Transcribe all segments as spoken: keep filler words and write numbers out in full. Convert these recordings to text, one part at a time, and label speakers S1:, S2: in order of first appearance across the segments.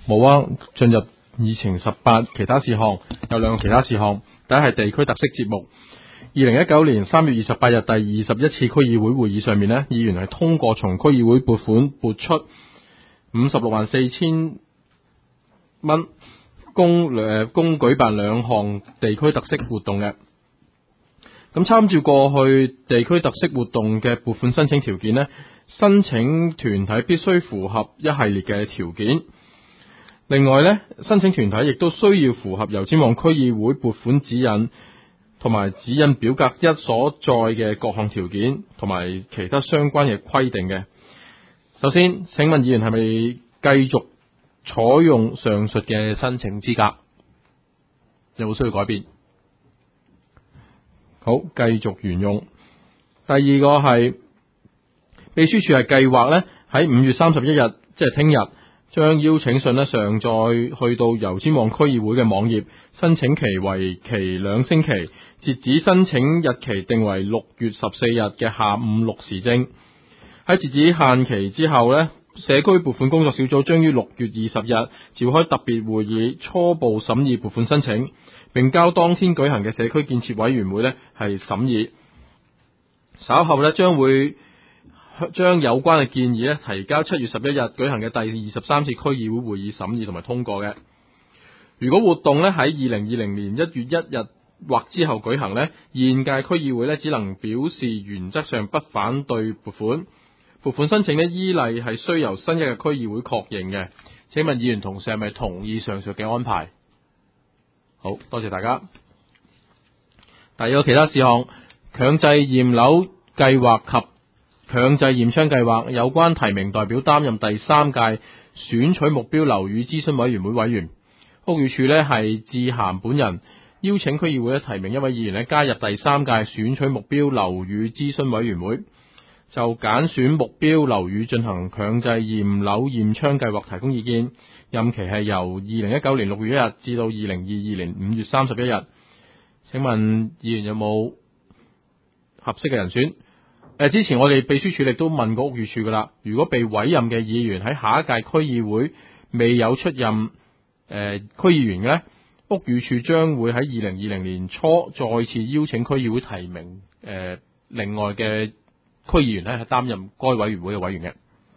S1: 冇啊，進入議程十八其他事項，有兩個其他事項。第一係地區特色節目。二零一九年三月二十八日第二十一次區議會會議上面呢，議員係通過從區議會撥款撥出五十六萬四千蚊，供誒供舉辦兩項地區特色活動嘅。咁參照過去地區特色活動嘅撥款申請條件呢，申請團體必須符合一系列嘅條件。另外呢，申請團體亦都需要符合油尖旺區議會撥款指引同埋指引表格一所載嘅各項條件同埋其他相關嘅規定嘅。首先，請問議員係咪繼續採用上述嘅申請資格？有冇需要改變？好，繼續沿用。第二個係秘書處係計劃咧喺五月三十一日，即係聽日，將邀請信咧上載去到油尖旺區議會嘅網頁，申請期為期兩星期，截止申請日期定為六月十四日嘅下午六時正。喺截止限期之後咧，社區撥款工作小組將於六月二十日召開特別會議，初步審議撥款申請，並交當天舉行嘅社區建設委員會呢係審議。稍後呢將會將有關嘅建議呢提交七月十一日舉行嘅第二十三次區議會會議審議同埋通過嘅。如果活動呢喺二零二零年一月一日或之後舉行呢，現屆區議會呢只能表示原則上不反對撥款。撥款申請呢依例係需由新一嘅區議會確認嘅。請問議員同事係咪同意上述嘅安排？好，多謝大家。第二個其他事項，強制驗樓計劃及強制驗窗計劃有關提名代表擔任第三屆選取目標樓宇諮詢委員會委員。屋宇署呢係致函本人，邀請區議會呢提名一位議員呢加入第三屆選取目標樓宇諮詢委員會，就揀選目標樓宇進行強制驗樓驗窗計劃提供意見。任期係由二零一九年六月一日至到二零二二年五月三十一日。請問議員有冇合適嘅人選？誒，之前我哋秘書處亦都問過屋宇署噶啦。如果被委任嘅議員喺下一屆區議會未有出任誒、呃、區議員嘅咧，屋宇署將會喺二零二零年初再次邀請區議會提名誒、呃、另外嘅區議員咧係擔任該委員會嘅委員嘅。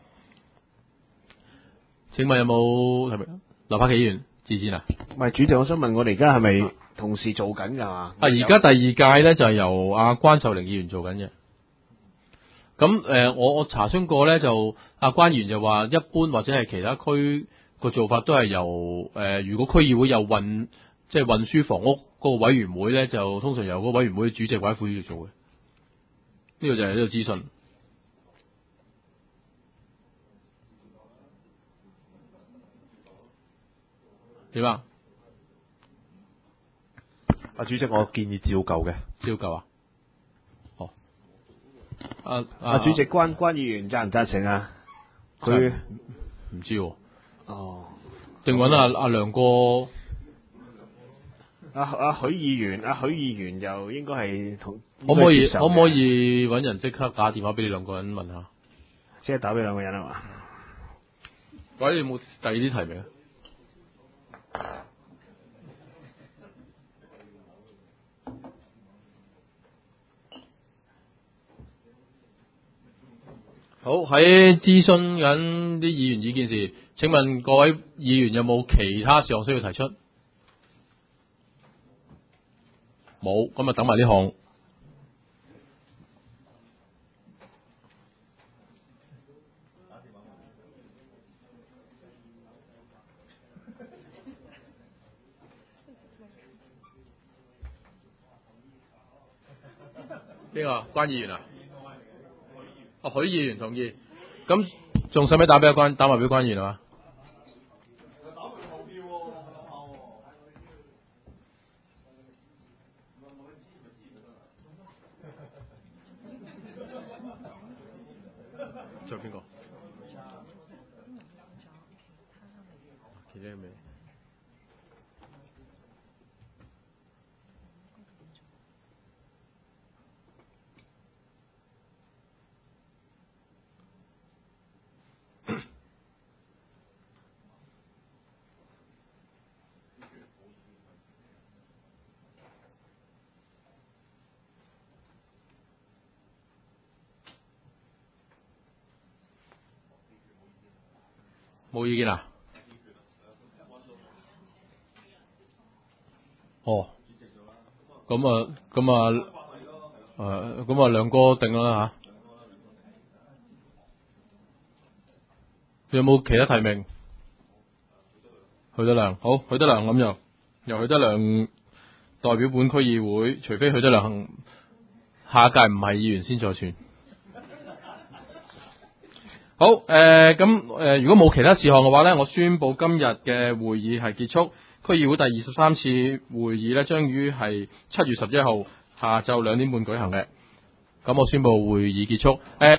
S1: 請問有冇係咪劉柏祺議員自薦啊？
S2: 唔係主席，我想問我哋而家係咪同時做緊㗎嘛？
S1: 啊，而家第二屆咧就係由阿關秀玲議員做緊嘅。咁誒、呃，我我查詢過咧，就阿關議員就話，一般或者係其他區個做法都係由誒、呃，如果區議會有運即係運輸房屋嗰個委員會咧，就通常由嗰個委員會主席或者副主席做嘅。呢個就係呢個資訊。點啊？
S2: 阿主席，我建議照舊嘅，
S1: 照舊啊？哦，阿
S2: 阿主席關關議員贊唔贊成啊？佢
S1: 唔知喎。
S2: 哦，
S1: 定揾阿阿梁哥。
S2: 阿阿許議員，阿許議員又應該係同
S1: 可唔可以可唔可以揾人即刻打電話俾你兩個人問下？
S2: 即係打俾兩個人係嘛？
S1: 或者有冇第二啲提名？好，喺諮詢緊啲議員意見時，請問各位議員有冇其他事項需要提出？冇，咁啊等埋呢項。邊個？關議員啊？哦，許議員同意。咁仲使唔使打俾阿關？打埋俾關議員係嘛？仲有邊個？其他未？ 冇意見啊？哦，咁啊，咁啊，誒，咁啊，亮哥定啦吓。有冇其他提名？許德亮，好，許德亮咁又由許德亮代表本區議會，除非許德亮下一屆唔係議員先再算。好，誒、呃，咁誒、呃，如果冇其他事項嘅話呢，我宣布今日嘅會議係結束。區議會第二十三次會議呢，將於係七月十一號下晝兩點半舉行嘅。咁我宣布會議結束。誒、呃。